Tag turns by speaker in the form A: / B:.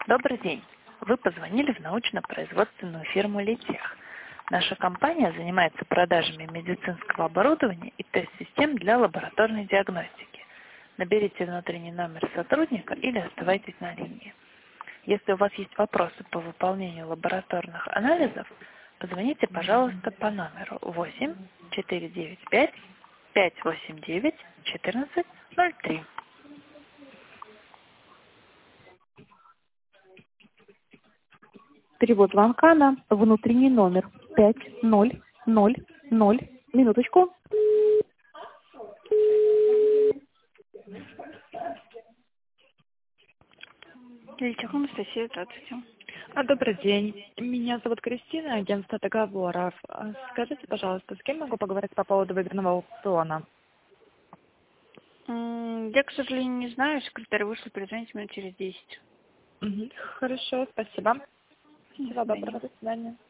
A: Добрый день. Вы позвонили в научно-производственную фирму «Литех». Наша компания занимается продажами медицинского оборудования и тест-систем для лабораторной диагностики. Наберите внутренний номер сотрудника или оставайтесь на линии. Если у вас есть вопросы по выполнению лабораторных анализов, позвоните, пожалуйста, по номеру 8 495 589 1403.
B: Перевод звонка на внутренний номер 5000. Минуточку.
C: Литех, Анастасия, здравствуйте.
D: Добрый день. Меня зовут Кристина, агентство договоров. Скажите, пожалуйста, с кем могу поговорить по поводу выигранного аукциона?
C: Я, к сожалению, не знаю. Секретарь вышла, перезвоните минут через 10.
D: Хорошо, спасибо.
C: До
D: Всего
C: свидания.
D: доброго, до свидания.